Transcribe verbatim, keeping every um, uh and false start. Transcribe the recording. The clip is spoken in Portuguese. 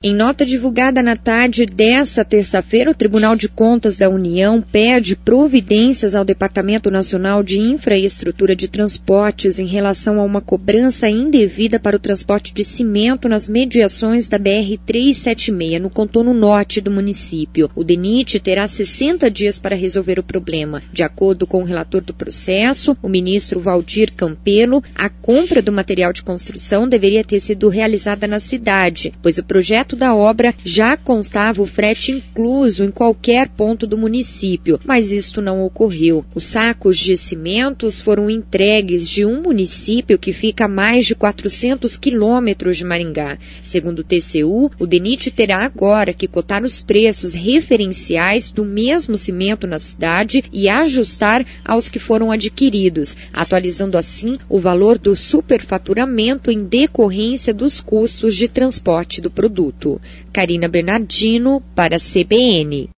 Em nota divulgada na tarde desta terça-feira, o Tribunal de Contas da União pede providências ao Departamento Nacional de Infraestrutura de Transportes em relação a uma cobrança indevida para o transporte de cimento nas mediações da B R trezentos e setenta e seis, no contorno norte do município. O DENIT terá sessenta dias para resolver o problema. De acordo com o relator do processo, o ministro Valdir Campelo, a compra do material de construção deveria ter sido realizada na cidade, pois o projeto da obra já constava o frete incluso em qualquer ponto do município, mas isto não ocorreu. Os sacos de cimentos foram entregues de um município que fica a mais de quatrocentos quilômetros de Maringá. Segundo o T C U, o DENIT terá agora que cotar os preços referenciais do mesmo cimento na cidade e ajustar aos que foram adquiridos, atualizando assim o valor do superfaturamento em decorrência dos custos de transporte do produto. Carina Bernardino, para a C B N.